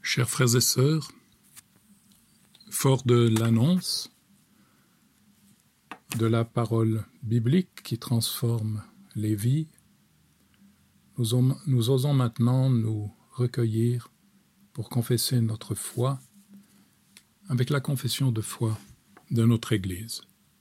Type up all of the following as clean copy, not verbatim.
Chers frères et sœurs, fort de l'annonce de la parole biblique qui transforme les vies, nous osons maintenant nous recueillir pour confesser notre foi avec la confession de foi de notre Église.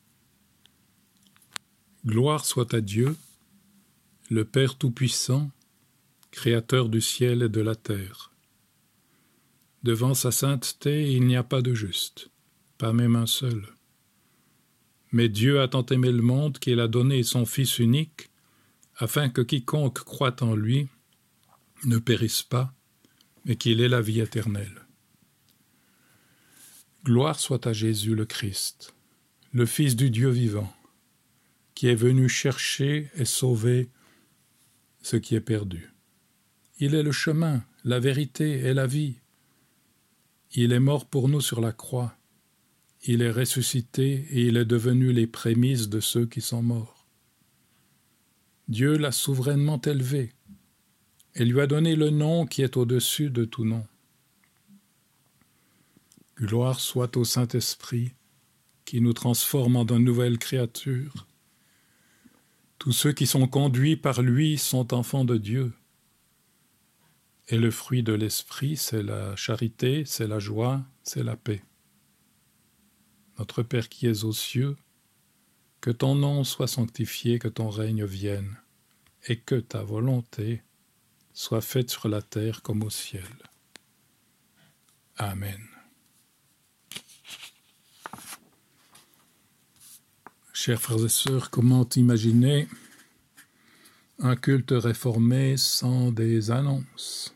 Gloire soit à Dieu, le Père Tout-Puissant, Créateur du ciel et de la terre. Devant sa sainteté, il n'y a pas de juste, pas même un seul. Mais Dieu a tant aimé le monde qu'il a donné son Fils unique, afin que quiconque croit en lui ne périsse pas, mais qu'il ait la vie éternelle. Gloire soit à Jésus le Christ, le Fils du Dieu vivant, qui est venu chercher et sauver ce qui est perdu. Il est le chemin, la vérité et la vie. Il est mort pour nous sur la croix. Il est ressuscité et il est devenu les prémices de ceux qui sont morts. Dieu l'a souverainement élevé et lui a donné le nom qui est au-dessus de tout nom. Gloire soit au Saint-Esprit qui nous transforme en de nouvelles créatures. Tous ceux qui sont conduits par lui sont enfants de Dieu. Et le fruit de l'Esprit, c'est la charité, c'est la joie, c'est la paix. Notre Père qui es aux cieux, que ton nom soit sanctifié, que ton règne vienne, et que ta volonté soit faite sur la terre comme au ciel. Amen. Chers frères et sœurs, comment imaginer un culte réformé sans des annonces?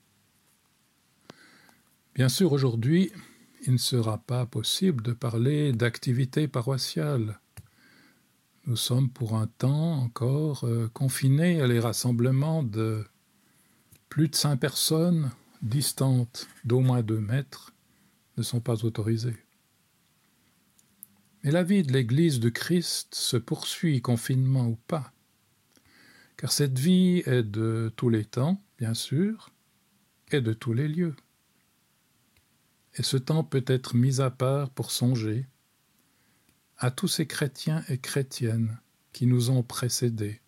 Bien sûr, aujourd'hui, il ne sera pas possible de parler d'activités paroissiales. Nous sommes pour un temps encore confinés à les rassemblements de plus de 5 personnes distantes d'au moins 2 mètres ne sont pas autorisées. Mais la vie de l'Église du Christ se poursuit, confinement ou pas, car cette vie est de tous les temps, bien sûr, et de tous les lieux. Et ce temps peut être mis à part pour songer à tous ces chrétiens et chrétiennes qui nous ont précédés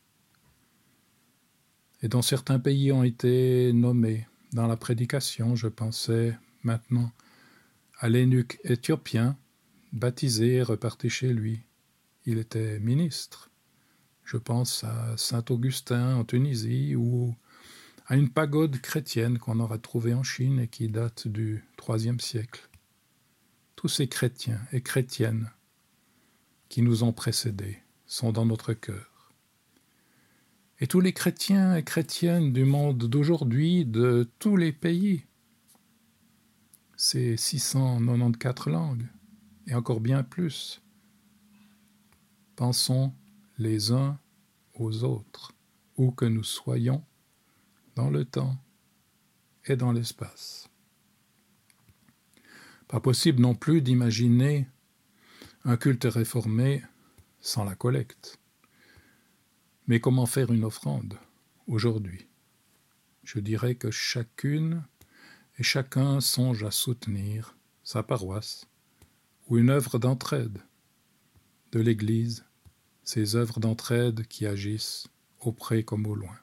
et dont certains pays ont été nommés dans la prédication. Je pensais maintenant à l'eunuque éthiopien, baptisé et reparti chez lui. Il était ministre. Je pense à Saint-Augustin en Tunisie ou à une pagode chrétienne qu'on aura trouvée en Chine et qui date du IIIe siècle. Tous ces chrétiens et chrétiennes qui nous ont précédés sont dans notre cœur. Et tous les chrétiens et chrétiennes du monde d'aujourd'hui, de tous les pays, ces 694 langues, et encore bien plus, pensons les uns aux autres, où que nous soyons, dans le temps et dans l'espace. Pas possible non plus d'imaginer un culte réformé sans la collecte. Mais comment faire une offrande aujourd'hui? Je dirais que chacune et chacun songe à soutenir sa paroisse ou une œuvre d'entraide de l'Église, ces œuvres d'entraide qui agissent auprès comme au loin.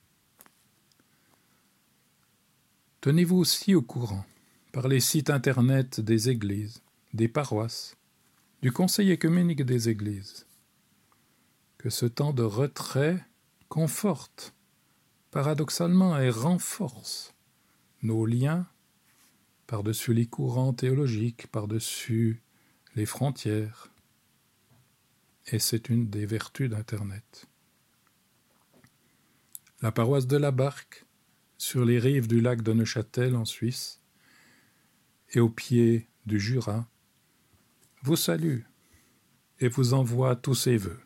Tenez-vous aussi au courant par les sites internet des églises, des paroisses, du Conseil œcuménique des églises, que ce temps de retrait conforte, paradoxalement, et renforce nos liens par-dessus les courants théologiques, par-dessus les frontières. Et c'est une des vertus d'Internet. La paroisse de la Barque, sur les rives du lac de Neuchâtel en Suisse, et au pied du Jura, vous salue et vous envoie tous ses vœux.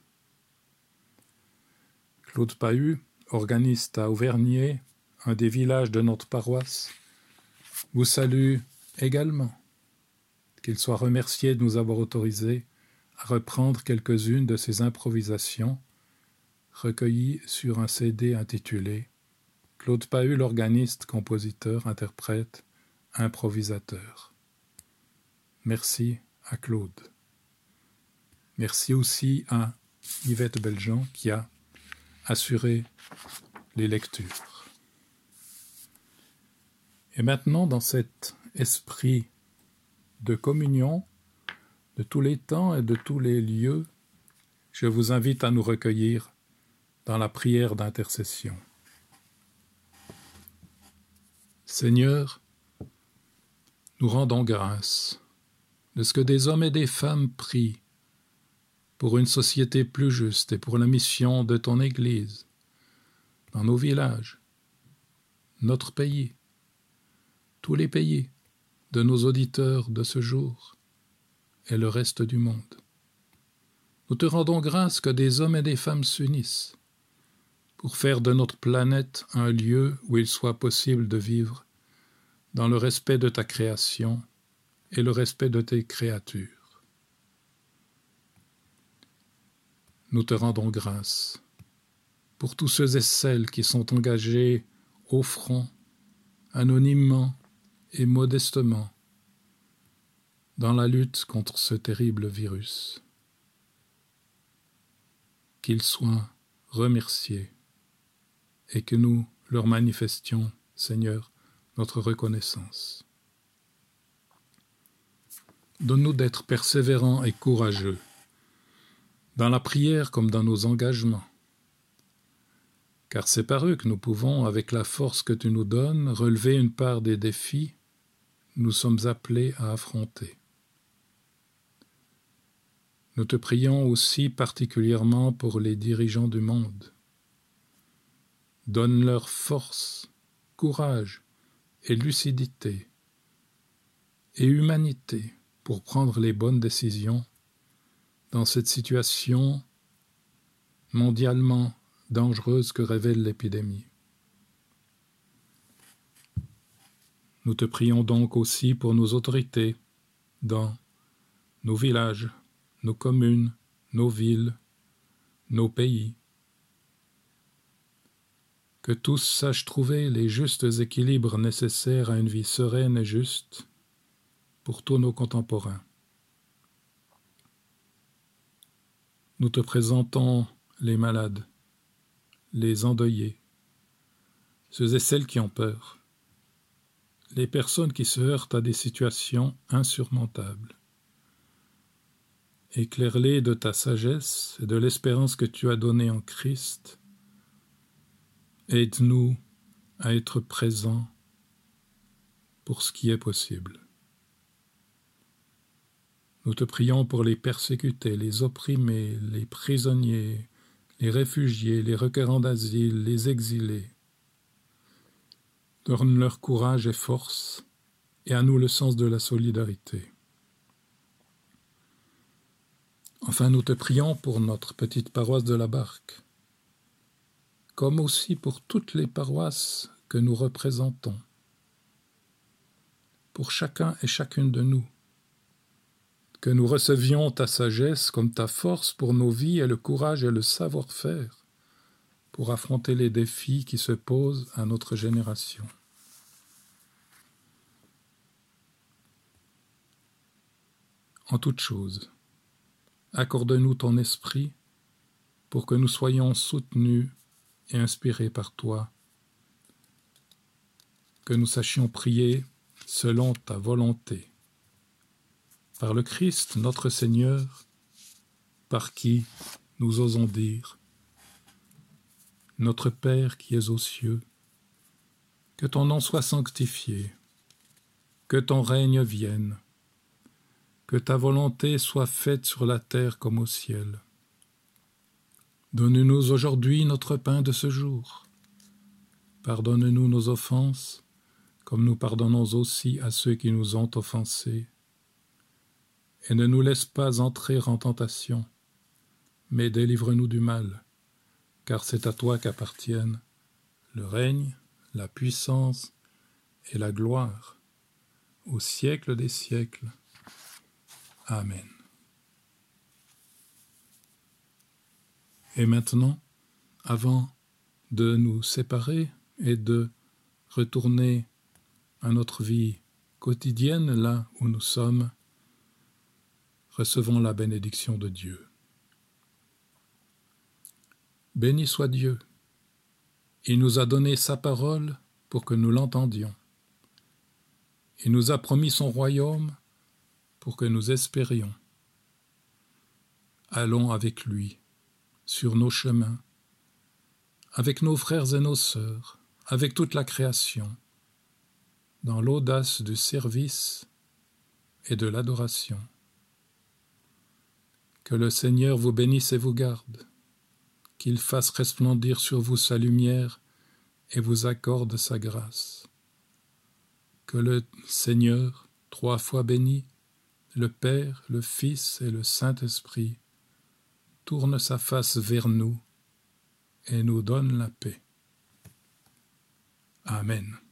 Claude Pahut, organiste à Auvergnat, un des villages de notre paroisse, vous salue également. Qu'il soit remercié de nous avoir autorisé à reprendre quelques-unes de ses improvisations recueillies sur un CD intitulé « Claude Pahut, l'organiste, compositeur, interprète improvisateur. Merci à Claude. Merci aussi à Yvette Beljean qui a assuré les lectures. Et maintenant, dans cet esprit de communion de tous les temps et de tous les lieux, je vous invite à nous recueillir dans la prière d'intercession. Seigneur, nous rendons grâce de ce que des hommes et des femmes prient pour une société plus juste et pour la mission de ton Église, dans nos villages, notre pays, tous les pays de nos auditeurs de ce jour et le reste du monde. Nous te rendons grâce que des hommes et des femmes s'unissent pour faire de notre planète un lieu où il soit possible de vivre dans le respect de ta création et le respect de tes créatures. Nous te rendons grâce pour tous ceux et celles qui sont engagés au front, anonymement et modestement, dans la lutte contre ce terrible virus. Qu'ils soient remerciés et que nous leur manifestions, Seigneur, notre reconnaissance. Donne-nous d'être persévérants et courageux, dans la prière comme dans nos engagements, car c'est par eux que nous pouvons, avec la force que tu nous donnes, relever une part des défis que nous sommes appelés à affronter. Nous te prions aussi particulièrement pour les dirigeants du monde. Donne-leur force, courage et lucidité et humanité pour prendre les bonnes décisions dans cette situation mondialement dangereuse que révèle l'épidémie. Nous te prions donc aussi pour nos autorités dans nos villages, nos communes, nos villes, nos pays. Que tous sachent trouver les justes équilibres nécessaires à une vie sereine et juste pour tous nos contemporains. Nous te présentons les malades, les endeuillés, ceux et celles qui ont peur, les personnes qui se heurtent à des situations insurmontables. Éclaire-les de ta sagesse et de l'espérance que tu as donnée en Christ. Aide-nous à être présents pour ce qui est possible. Nous te prions pour les persécutés, les opprimés, les prisonniers, les réfugiés, les requérants d'asile, les exilés. Donne-leur courage et force, et à nous le sens de la solidarité. Enfin, nous te prions pour notre petite paroisse de la Barque, comme aussi pour toutes les paroisses que nous représentons, pour chacun et chacune de nous, que nous recevions ta sagesse comme ta force pour nos vies et le courage et le savoir-faire pour affronter les défis qui se posent à notre génération. En toute chose, accorde-nous ton esprit pour que nous soyons soutenus et inspirés par toi, que nous sachions prier selon ta volonté. Par le Christ, notre Seigneur, par qui nous osons dire « Notre Père qui es aux cieux, que ton nom soit sanctifié, que ton règne vienne, que ta volonté soit faite sur la terre comme au ciel. Donne-nous aujourd'hui notre pain de ce jour. Pardonne-nous nos offenses, comme nous pardonnons aussi à ceux qui nous ont offensés. Et ne nous laisse pas entrer en tentation, mais délivre-nous du mal, car c'est à toi qu'appartiennent le règne, la puissance et la gloire, au siècle des siècles. Amen. Et maintenant, avant de nous séparer et de retourner à notre vie quotidienne là où nous sommes, recevons la bénédiction de Dieu. Béni soit Dieu. Il nous a donné sa parole pour que nous l'entendions. Il nous a promis son royaume pour que nous espérions. Allons avec lui, sur nos chemins, avec nos frères et nos sœurs, avec toute la création, dans l'audace du service et de l'adoration. Que le Seigneur vous bénisse et vous garde, qu'il fasse resplendir sur vous sa lumière et vous accorde sa grâce. Que le Seigneur, 3 fois béni, le Père, le Fils et le Saint-Esprit, tourne sa face vers nous et nous donne la paix. Amen.